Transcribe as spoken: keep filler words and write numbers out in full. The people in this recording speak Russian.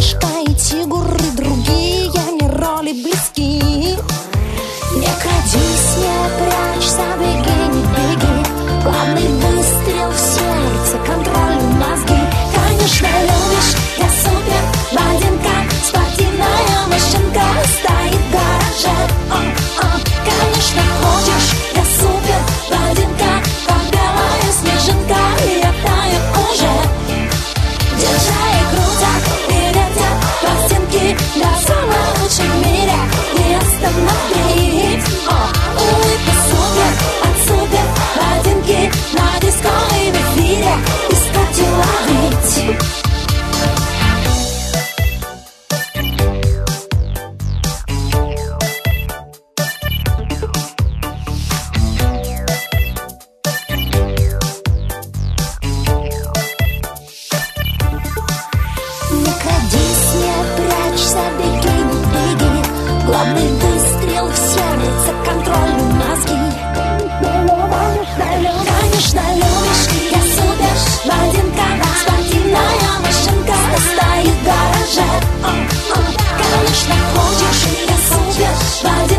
мышка и тигр, и другие не роли близки. Не крадись, не прячься, беги, не беги. Главный выстрел в сердце, контроль мозги. Конечно, любишь, я супер блондинка, спортивная машинка стоит в гараже. О-о. Конечно, хочешь, я супер блондинка, как белая снежинка, и я таю уже. Держа и крутя, и вертя пластинки, до самой лучшей в мире не остановить. О, улыбка супер, от супер блондинки, на диско и в эфире искать и ловить. Не крадись, не прячься, беги, не беги. Главный выстрел в сердце, контроль мозги. Конечно, любишь, я супер блондинка, спортивная машинка стоит в гараже. О-о. Конечно, хочешь, я супер блондинка.